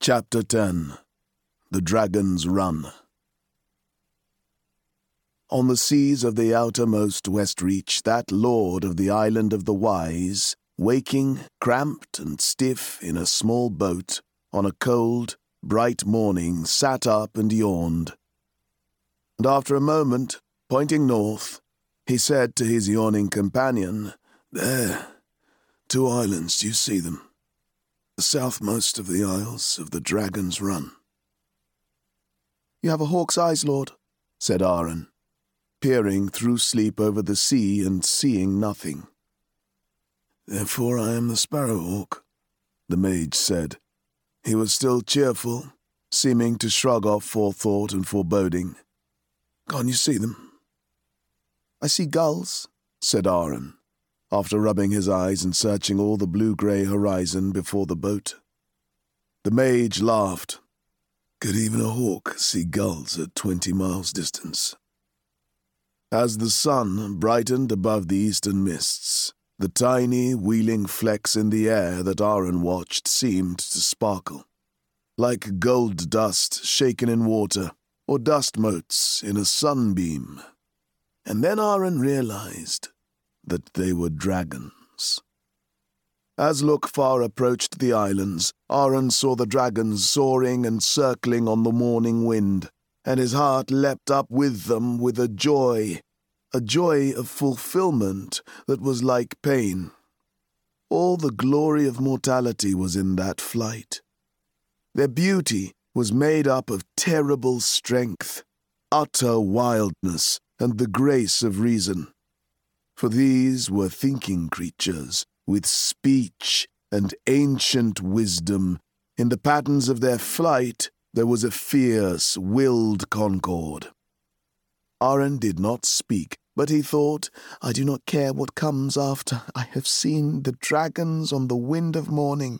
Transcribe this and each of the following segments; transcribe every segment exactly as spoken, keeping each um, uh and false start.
Chapter ten. The Dragon's Run. On the seas of the outermost west reach, that lord of the Island of the Wise, waking, cramped and stiff in a small boat, on a cold, bright morning, sat up and yawned. And after a moment, pointing north, he said to his yawning companion, "There, two islands, do you see them? The southmost of the Isles of the Dragon's Run." "You have a hawk's eyes, lord," said Aaron, peering through sleep over the sea and seeing nothing. "Therefore I am the Sparrowhawk," the mage said. He was still cheerful, seeming to shrug off forethought and foreboding. "Can't you see them?" "I see gulls," said Aaron, after rubbing his eyes and searching all the blue-grey horizon before the boat. The mage laughed. "Could even a hawk see gulls at twenty miles distance?" As the sun brightened above the eastern mists, the tiny, wheeling flecks in the air that Aaron watched seemed to sparkle, like gold dust shaken in water, or dust motes in a sunbeam. And then Aaron realized that they were dragons. As Lokfar approached the islands, Aaron saw the dragons soaring and circling on the morning wind, and his heart leapt up with them with a joy, a joy of fulfillment that was like pain. All the glory of mortality was in that flight. Their beauty was made up of terrible strength, utter wildness, and the grace of reason. For these were thinking creatures, with speech and ancient wisdom. In the patterns of their flight there was a fierce, willed concord. Aaron did not speak, but he thought, "I do not care what comes after. I have seen the dragons on the wind of morning."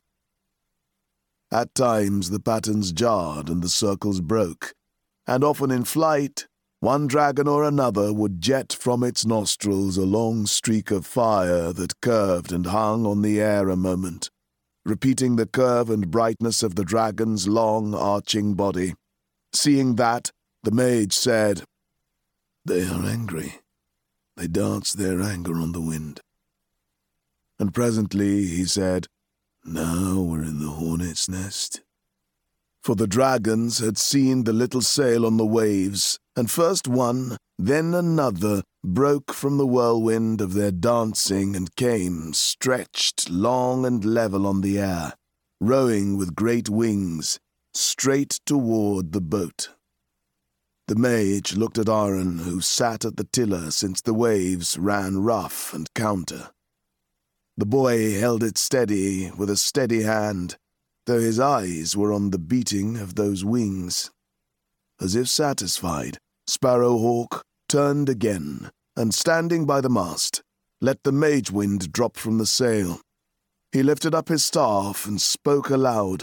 At times the patterns jarred and the circles broke, and often in flight one dragon or another would jet from its nostrils a long streak of fire that curved and hung on the air a moment, repeating the curve and brightness of the dragon's long, arching body. Seeing that, the mage said, "They are angry. They dance their anger on the wind." And presently he said, "Now we're in the hornet's nest." For the dragons had seen the little sail on the waves, and first one, then another, broke from the whirlwind of their dancing and came, stretched long and level on the air, rowing with great wings, straight toward the boat. The mage looked at Aaron, who sat at the tiller since the waves ran rough and counter. The boy held it steady with a steady hand, though his eyes were on the beating of those wings. As if satisfied, Sparrowhawk turned again, and standing by the mast, let the mage-wind drop from the sail. He lifted up his staff and spoke aloud.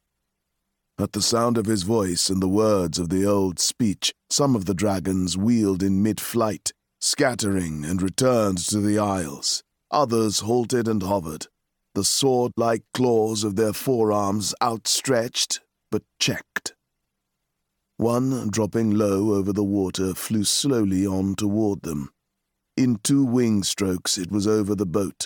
At the sound of his voice and the words of the old speech, some of the dragons wheeled in mid-flight, scattering and returned to the isles. Others halted and hovered, the sword-like claws of their forearms outstretched but checked. One, dropping low over the water, flew slowly on toward them. In two wing strokes it was over the boat.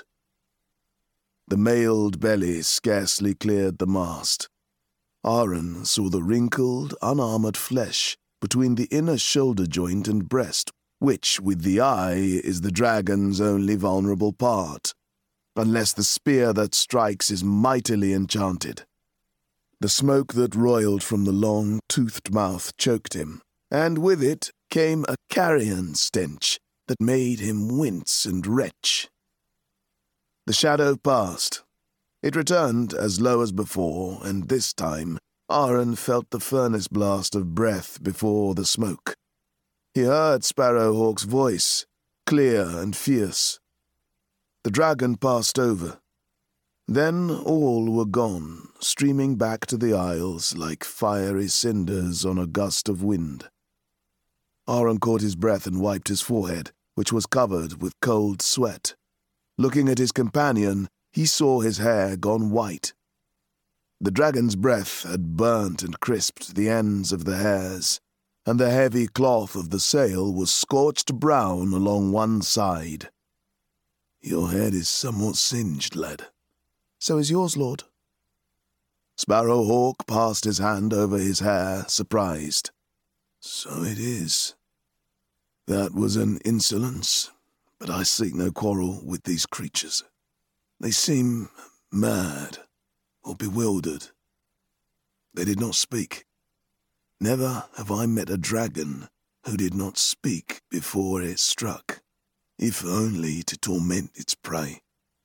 The mailed belly scarcely cleared the mast. Aaron saw the wrinkled, unarmored flesh between the inner shoulder joint and breast, which, with the eye, is the dragon's only vulnerable part, unless the spear that strikes is mightily enchanted. The smoke that roiled from the long, toothed mouth choked him, and with it came a carrion stench that made him wince and retch. The shadow passed. It returned as low as before, and this time Aaron felt the furnace blast of breath before the smoke. He heard Sparrowhawk's voice, clear and fierce. The dragon passed over. Then all were gone, streaming back to the isles like fiery cinders on a gust of wind. Aaron caught his breath and wiped his forehead, which was covered with cold sweat. Looking at his companion, he saw his hair gone white. The dragon's breath had burnt and crisped the ends of the hairs, and the heavy cloth of the sail was scorched brown along one side. "Your head is somewhat singed, lad." "So is yours, Lord." Sparrow Hawk passed his hand over his hair, surprised. "So it is. That was an insolence, but I seek no quarrel with these creatures. They seem mad or bewildered. They did not speak. Never have I met a dragon who did not speak before it struck, if only to torment its prey.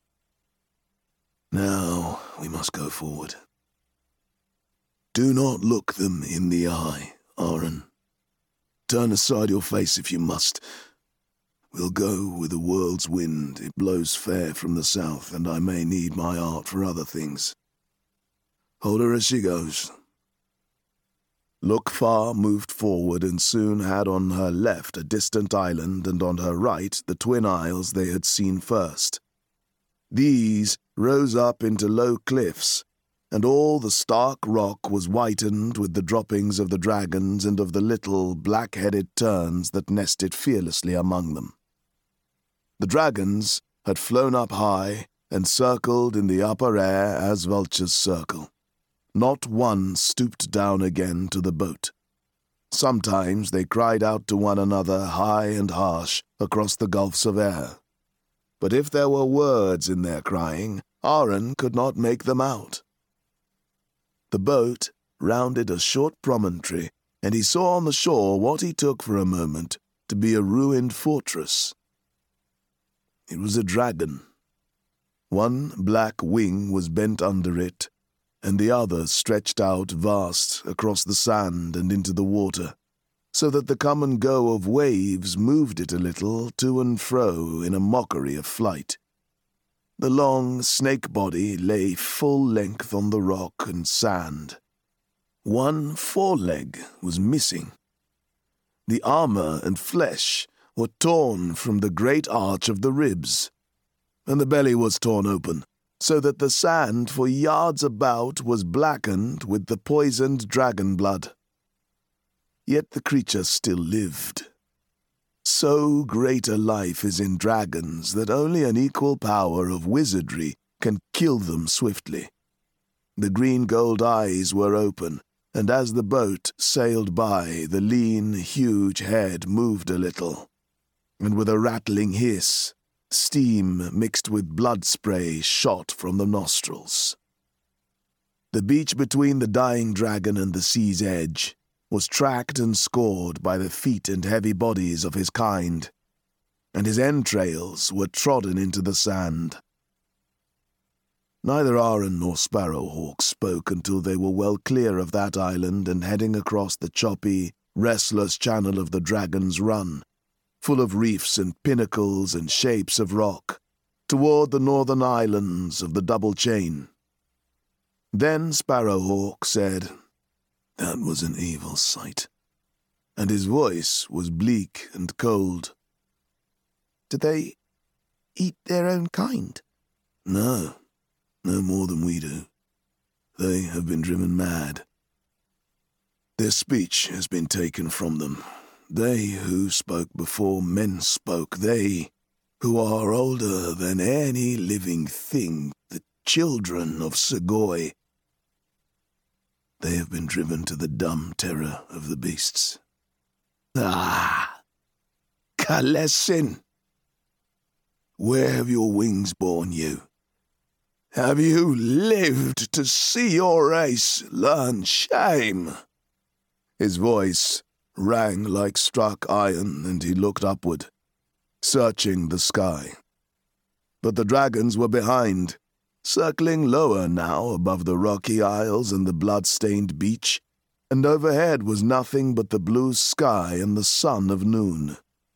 Now we must go forward. Do not look them in the eye, Aaron. Turn aside your face if you must. We'll go with the world's wind. It blows fair from the south, and I may need my art for other things. Hold her as she goes." Look-Far moved forward and soon had on her left a distant island and on her right the twin isles they had seen first. These rose up into low cliffs, and all the stark rock was whitened with the droppings of the dragons and of the little black-headed terns that nested fearlessly among them. The dragons had flown up high and circled in the upper air as vultures circle. Not one stooped down again to the boat. Sometimes they cried out to one another high and harsh across the gulfs of air. But if there were words in their crying, Aaron could not make them out. The boat rounded a short promontory, and he saw on the shore what he took for a moment to be a ruined fortress. It was a dragon. One black wing was bent under it, and the other stretched out vast across the sand and into the water, so that the come and go of waves moved it a little to and fro in a mockery of flight. The long snake body lay full length on the rock and sand. One foreleg was missing. The armor and flesh were torn from the great arch of the ribs, and the belly was torn open, so that the sand for yards about was blackened with the poisoned dragon blood. Yet the creature still lived. So great a life is in dragons that only an equal power of wizardry can kill them swiftly. The green-gold eyes were open, and as the boat sailed by, the lean, huge head moved a little, and with a rattling hiss, steam mixed with blood spray shot from the nostrils. The beach between the dying dragon and the sea's edge was tracked and scored by the feet and heavy bodies of his kind, and his entrails were trodden into the sand. Neither Aaron nor Sparrow Hawk spoke until they were well clear of that island and heading across the choppy, restless channel of the Dragon's Run, full of reefs and pinnacles and shapes of rock, toward the northern islands of the double chain. Then Sparrow Hawk said, "That was an evil sight," and his voice was bleak and cold. "Do they eat their own kind?" "No, no more than we do. They have been driven mad. Their speech has been taken from them. They who spoke before men spoke, they who are older than any living thing, the children of Segoi. They have been driven to the dumb terror of the beasts." "Ah! Khalesin! Where have your wings borne you? Have you lived to see your race learn shame?" His voice rang like struck iron, and he looked upward, searching the sky. But the dragons were behind, circling lower now above the rocky isles and the blood-stained beach, and overhead was nothing but the blue sky and the sun of noon.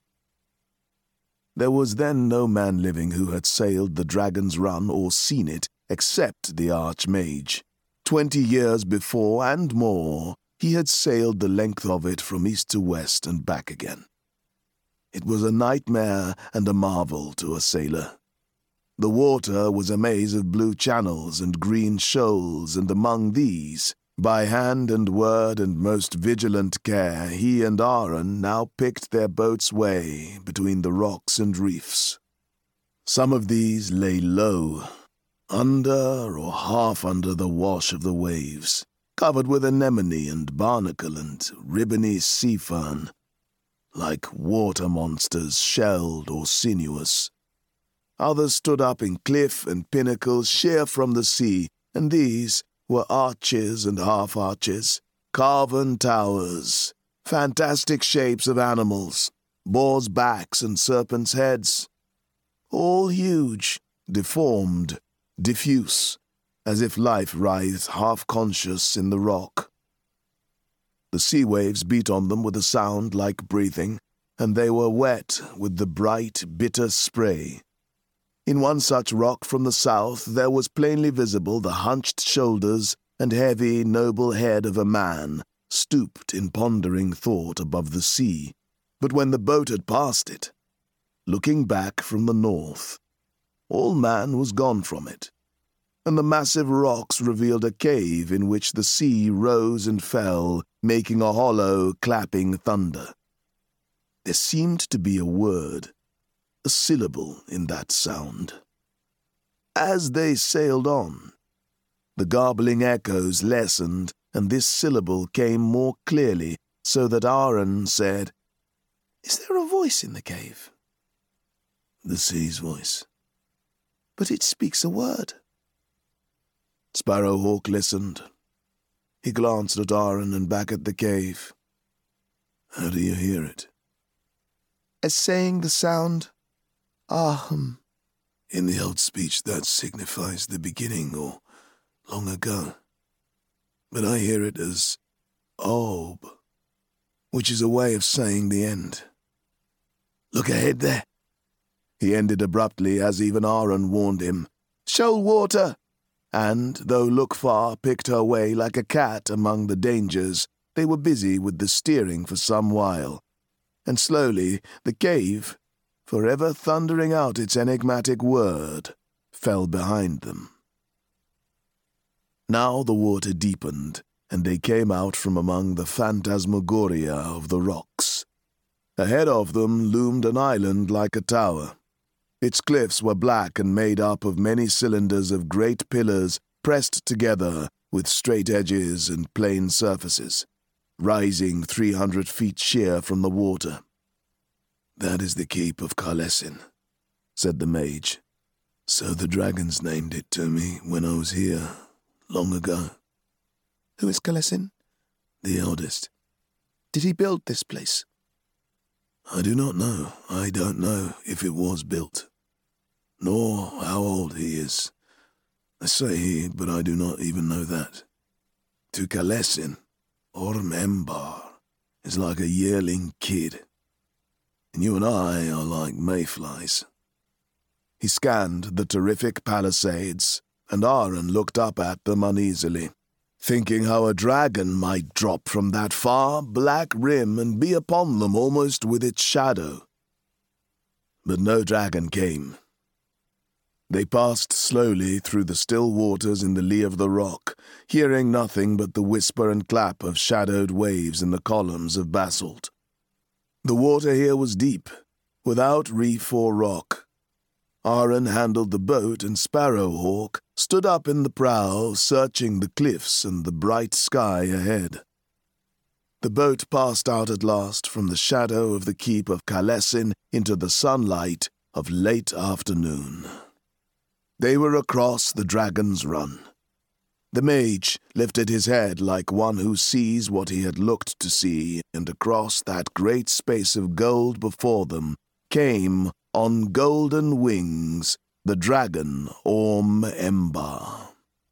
There was then no man living who had sailed the Dragon's Run or seen it, except the Archmage. Twenty years before and more, he had sailed the length of it from east to west and back again. It was a nightmare and a marvel to a sailor. The water was a maze of blue channels and green shoals, and among these, by hand and word and most vigilant care, he and Aaron now picked their boat's way between the rocks and reefs. Some of these lay low, under or half under the wash of the waves, covered with anemone and barnacle and ribbony sea fern, like water monsters shelled or sinuous. Others stood up in cliff and pinnacles sheer from the sea, and these were arches and half-arches, carven towers, fantastic shapes of animals, boars' backs and serpents' heads, all huge, deformed, diffuse, as if life writhed half-conscious in the rock. The sea waves beat on them with a sound like breathing, and they were wet with the bright, bitter spray. In one such rock from the south there was plainly visible the hunched shoulders and heavy, noble head of a man, stooped in pondering thought above the sea. But when the boat had passed it, looking back from the north, all man was gone from it, and the massive rocks revealed a cave in which the sea rose and fell, making a hollow, clapping thunder. There seemed to be a word, a syllable in that sound. As they sailed on, the garbling echoes lessened, and this syllable came more clearly, so that Aaron said, "Is there a voice in the cave?" "The sea's voice." "But it speaks a word." Sparrowhawk listened. He glanced at Aaron and back at the cave. "How do you hear it?" "As saying the sound, Ahum." "In the old speech that signifies the beginning or long ago. But I hear it as Ob, which is a way of saying the end. Look ahead there." He ended abruptly as even Aaron warned him. "Shoal water!" And, though Look Far picked her way like a cat among the dangers, they were busy with the steering for some while. And slowly the cave, forever thundering out its enigmatic word, fell behind them. Now the water deepened, and they came out from among the phantasmagoria of the rocks. Ahead of them loomed an island like a tower. Its cliffs were black and made up of many cylinders of great pillars pressed together with straight edges and plain surfaces, rising three hundred feet sheer from the water. "That is the keep of Karlesin," said the mage. "So the dragons named it to me when I was here, long ago." "Who is Karlesin?" "The eldest." "Did he build this place?" "I do not know. I don't know if it was built, nor how old he is. I say he, but I do not even know that. To Karlesin, Orm Embar is like a yearling kid, and you and I are like mayflies." He scanned the terrific palisades, and Aaron looked up at them uneasily, thinking how a dragon might drop from that far black rim and be upon them almost with its shadow. But no dragon came. They passed slowly through the still waters in the lee of the rock, hearing nothing but the whisper and clap of shadowed waves in the columns of basalt. The water here was deep, without reef or rock. Aaron handled the boat, and Sparrowhawk stood up in the prow, searching the cliffs and the bright sky ahead. The boat passed out at last from the shadow of the keep of Karlesin into the sunlight of late afternoon. They were across the Dragon's Run. The mage lifted his head like one who sees what he had looked to see, and across that great space of gold before them came, on golden wings, the dragon Orm Embar.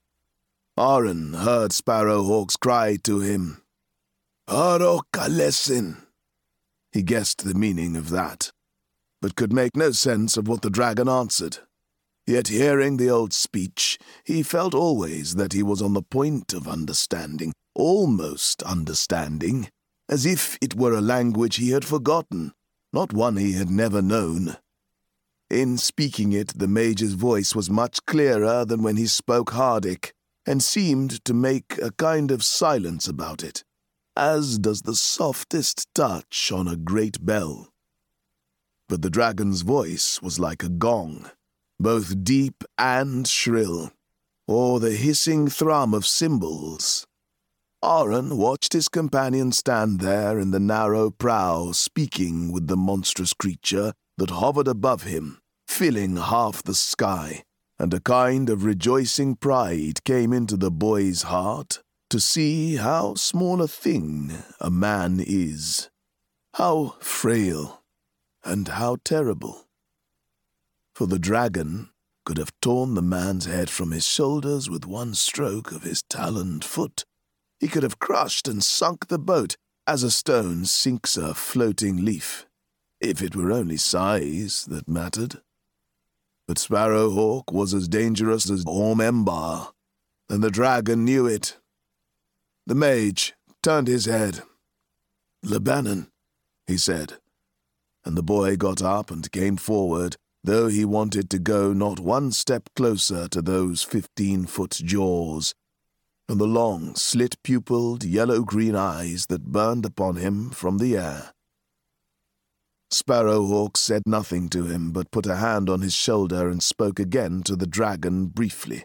Aaron heard Sparrowhawk's cry to him, "Aro Karlesin." He guessed the meaning of that, but could make no sense of what the dragon answered. Yet hearing the old speech, he felt always that he was on the point of understanding, almost understanding, as if it were a language he had forgotten, not one he had never known. In speaking it, the Mage's voice was much clearer than when he spoke Hardic, and seemed to make a kind of silence about it, as does the softest touch on a great bell. But the dragon's voice was like a gong, both deep and shrill, or the hissing thrum of cymbals. Aron watched his companion stand there in the narrow prow, speaking with the monstrous creature that hovered above him, filling half the sky, and a kind of rejoicing pride came into the boy's heart to see how small a thing a man is, how frail, and how terrible. For the dragon could have torn the man's head from his shoulders with one stroke of his taloned foot. He could have crushed and sunk the boat as a stone sinks a floating leaf, if it were only size that mattered. But Sparrowhawk was as dangerous as Orm Embar, and the dragon knew it. The mage turned his head. "Lebanon," he said, and the boy got up and came forward, though he wanted to go not one step closer to those fifteen-foot jaws, and the long, slit-pupilled, yellow-green eyes that burned upon him from the air. Sparrowhawk said nothing to him, but put a hand on his shoulder and spoke again to the dragon briefly.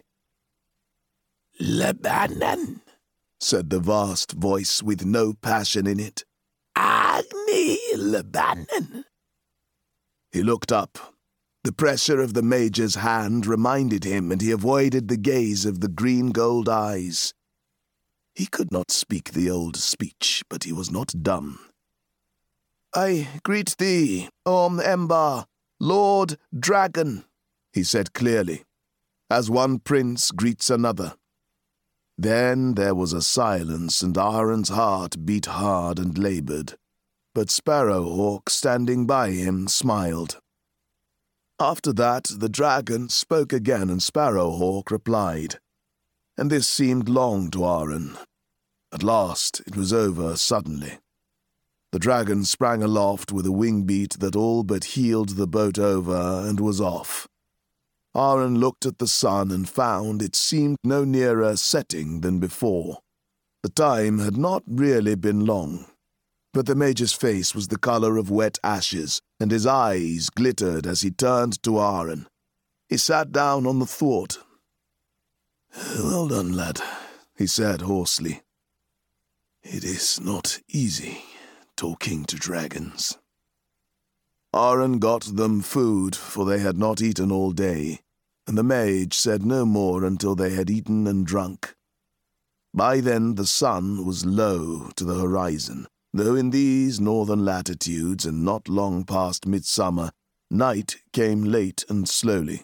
"Lebanon," said the vast voice with no passion in it. "Agni Lebanon." He looked up. The pressure of the mage's hand reminded him, and he avoided the gaze of the green-gold eyes. He could not speak the old speech, but he was not dumb. "I greet thee, Orm Embar, Lord Dragon," he said clearly, as one prince greets another. Then there was a silence, and Aron's heart beat hard and labored, but Sparrowhawk, standing by him, smiled. After that, the dragon spoke again, and Sparrowhawk replied, and this seemed long to Aron. At last it was over suddenly. The dragon sprang aloft with a wing beat that all but heeled the boat over and was off. Aron looked at the sun and found it seemed no nearer setting than before. The time had not really been long, but the mage's face was the color of wet ashes, and his eyes glittered as he turned to Aron. He sat down on the thwart. "Well done, lad," he said hoarsely. "It is not easy talking to dragons." Aron got them food, for they had not eaten all day, and the mage said no more until they had eaten and drunk. By then the sun was low to the horizon, though in these northern latitudes, and not long past midsummer, night came late and slowly.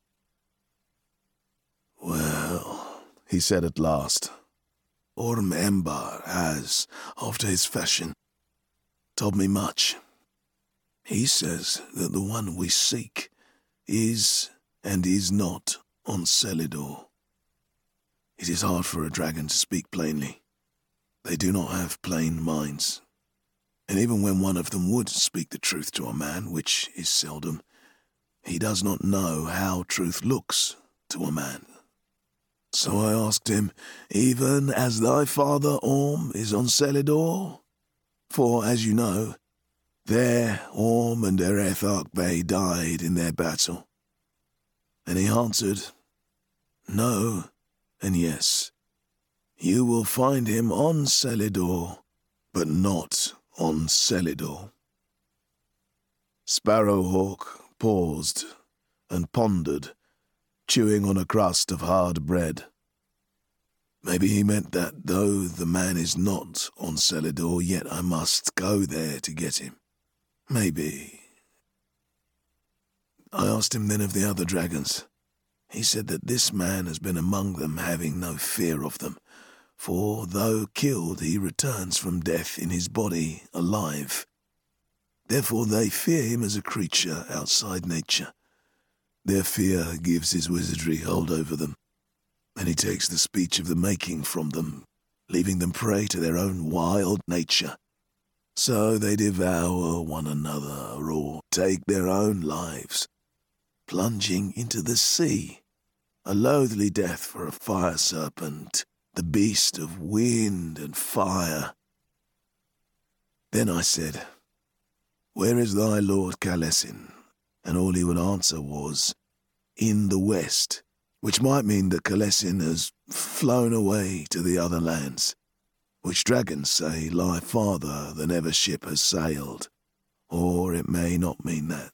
"Well," he said at last, "Orm Embar has, after his fashion, told me much. He says that the one we seek is and is not on Celidor. It is hard for a dragon to speak plainly. They do not have plain minds. And even when one of them would speak the truth to a man, which is seldom, he does not know how truth looks to a man. So I asked him, even as thy father Orm is on Celidor? For, as you know, there Orm and Ereth Arkbay died in their battle. And he answered, no, and yes. You will find him on Celidor, but not on Celidor." Sparrowhawk paused and pondered, chewing on a crust of hard bread. Maybe he meant that though the man is not on Celidor, yet I must go there to get him. Maybe. I asked him then of the other dragons. He said that this man has been among them, having no fear of them, for though killed he returns from death in his body alive. Therefore they fear him as a creature outside nature. Their fear gives his wizardry hold over them, and he takes the speech of the making from them, leaving them prey to their own wild nature. So they devour one another or take their own lives, plunging into the sea, a loathly death for a fire serpent, the beast of wind and fire. Then I said, Where is thy lord Khalesin? And all he would answer was, In the west, which might mean that Khalesin has flown away to the other lands, which dragons say lie farther than ever ship has sailed, or it may not mean that.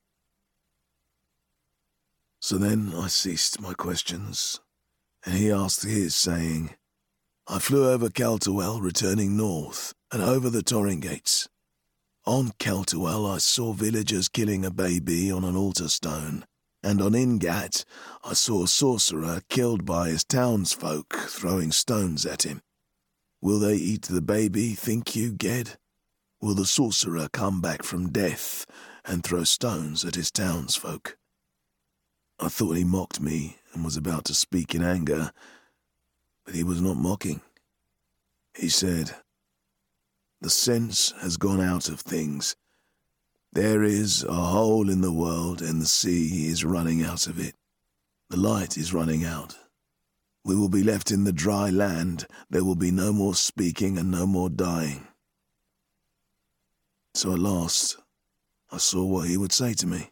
So then I ceased my questions, and he asked his, saying, I flew over Caltawel, returning north, and over the Torring Gates. On Caltawel I saw villagers killing a baby on an altar stone, and on Ingat I saw a sorcerer killed by his townsfolk throwing stones at him. Will they eat the baby, think you, Ged? Will the sorcerer come back from death and throw stones at his townsfolk? I thought he mocked me and was about to speak in anger, but he was not mocking. He said, The sense has gone out of things. There is a hole in the world, and the sea is running out of it. The light is running out. We will be left in the dry land. There will be no more speaking and no more dying. So at last, I saw what he would say to me.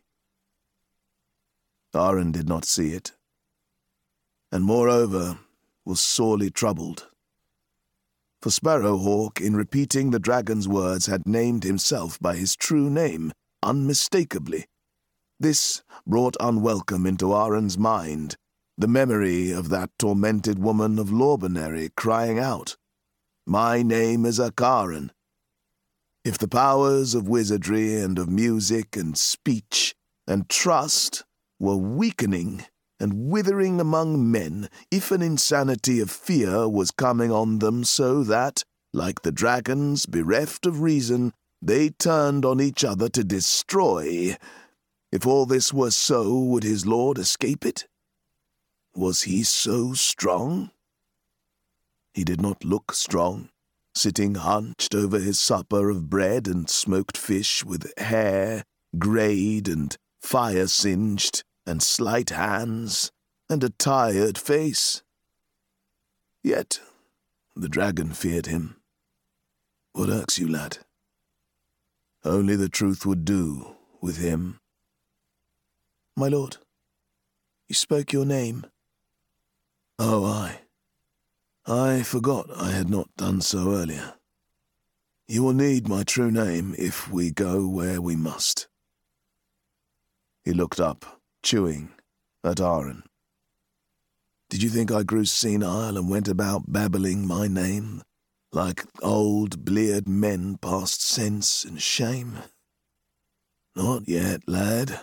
Aron did not see it, and moreover was sorely troubled. For Sparrowhawk, in repeating the dragon's words, had named himself by his true name, unmistakably. This brought unwelcome into Aron's mind the memory of that tormented woman of Lorbenary crying out, My name is Akaran. If the powers of wizardry and of music and speech and trust were weakening and withering among men, if an insanity of fear was coming on them so that, like the dragons bereft of reason, they turned on each other to destroy, if all this were so, would his lord escape it? Was he so strong? He did not look strong, sitting hunched over his supper of bread and smoked fish with hair greyed and fire-singed, and slight hands, and a tired face. Yet the dragon feared him. What irks you, lad? Only the truth would do with him. My lord, you spoke your name. Oh, I. I forgot I had not done so earlier. You will need my true name if we go where we must. He looked up, chewing, at Aron. Did you think I grew senile and went about babbling my name, like old bleared men past sense and shame? Not yet, lad.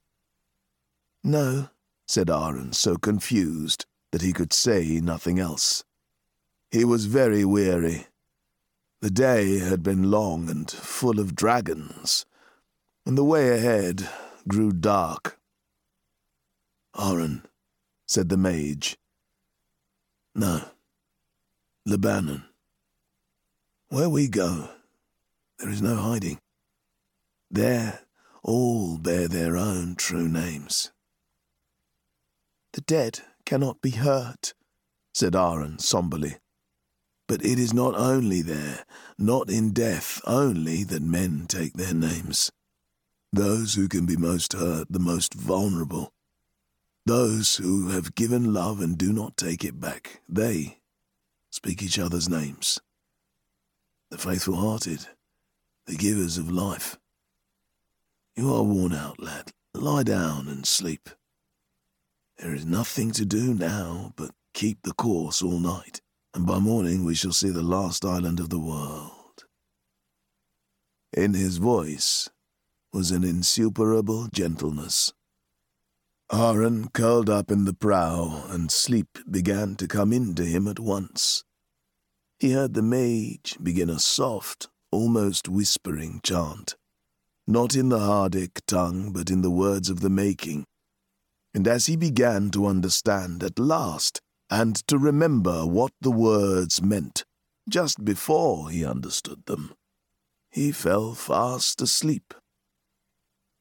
No, said Aron, so confused that he could say nothing else. He was very weary. The day had been long and full of dragons, and the way ahead grew dark. Aron, said the mage. No, Lebanon. Where we go, there is no hiding. There all bear their own true names. The dead cannot be hurt, said Aron somberly. But it is not only there, not in death only, that men take their names. Those who can be most hurt, the most vulnerable, those who have given love and do not take it back, they speak each other's names. The faithful-hearted, the givers of life. You are worn out, lad. Lie down and sleep. There is nothing to do now but keep the course all night, and by morning we shall see the last island of the world. In his voice was an insuperable gentleness. Aron curled up in the prow, and sleep began to come into him at once. He heard the mage begin a soft, almost whispering chant, not in the Hardic tongue, but in the words of the making. And as he began to understand at last, and to remember what the words meant, just before he understood them, he fell fast asleep.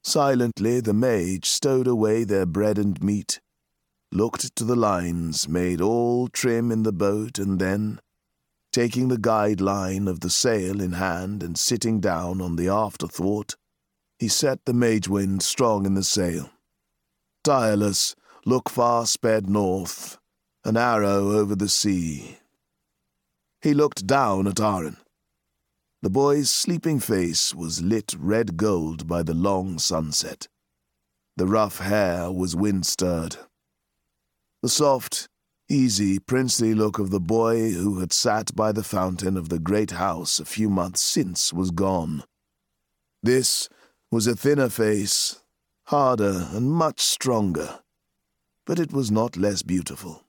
Silently the mage stowed away their bread and meat, looked to the lines, made all trim in the boat, and then, taking the guide line of the sail in hand and sitting down on the afterthwart, he set the mage wind strong in the sail. Tireless, Look-far sped north, an arrow over the sea. He looked down at Aaron. The boy's sleeping face was lit red gold by the long sunset. The rough hair was wind-stirred. The soft, easy, princely look of the boy who had sat by the fountain of the great house a few months since was gone. This was a thinner face, harder and much stronger, but it was not less beautiful.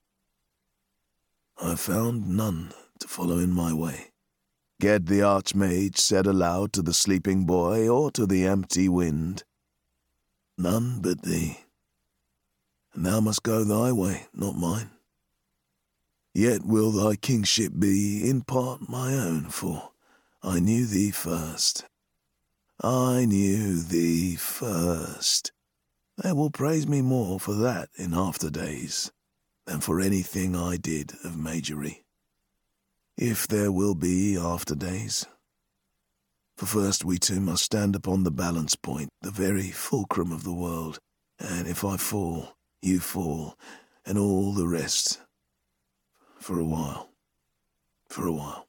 "I found none to follow in my way," Ged the Archmage said aloud to the sleeping boy or to the empty wind. "None but thee. And thou must go thy way, not mine. Yet will thy kingship be in part my own, for I knew thee first. I knew thee first. They will praise me more for that in after days than for anything I did of magery. If there will be after days. For first we two must stand upon the balance point, the very fulcrum of the world, and if I fall, you fall, and all the rest. For a while. For a while.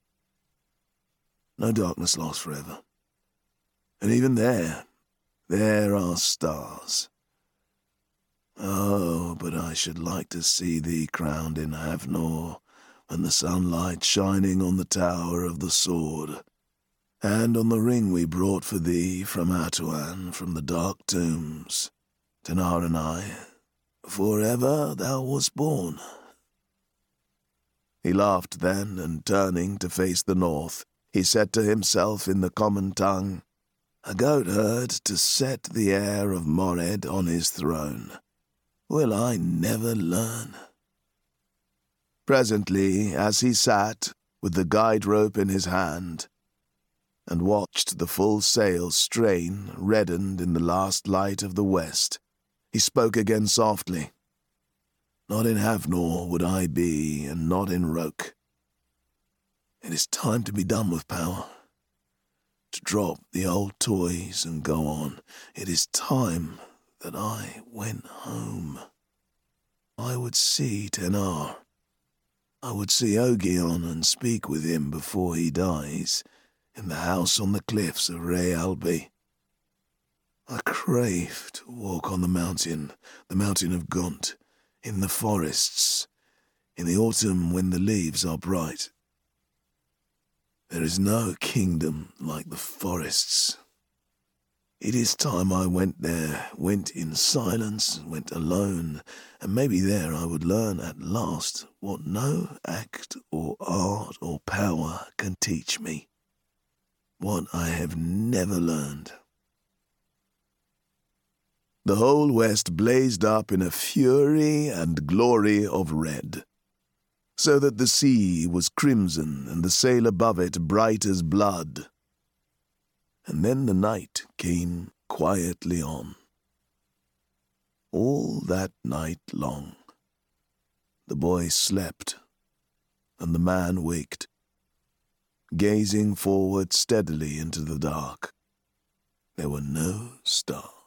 No darkness lasts forever. And even there, there are stars. Oh, but I should like to see thee crowned in Havnor, and the sunlight shining on the tower of the sword, and on the ring we brought for thee from Atuan, from the dark tombs, Tanar and I, for ever thou wast born." He laughed then, and turning to face the north, he said to himself in the common tongue, "A goatherd to set the heir of Mored on his throne. Will I never learn?" Presently, as he sat, with the guide rope in his hand, and watched the full sail strain reddened in the last light of the west, he spoke again softly. "Not in Havnor would I be, and not in Roke. It is time to be done with power. To drop the old toys and go on. It is time that I went home. I would see Tanar. I would see Ogion and speak with him before he dies, in the house on the cliffs of Realbi. I crave to walk on the mountain, the mountain of Gaunt, in the forests, in the autumn when the leaves are bright. There is no kingdom like the forests. It is time I went there, went in silence, went alone, and maybe there I would learn at last what no act or art or power can teach me, what I have never learned." The whole west blazed up in a fury and glory of red, so that the sea was crimson and the sail above it bright as blood. And then the night came quietly on. All that night long, the boy slept, and the man waked, gazing forward steadily into the dark. There were no stars.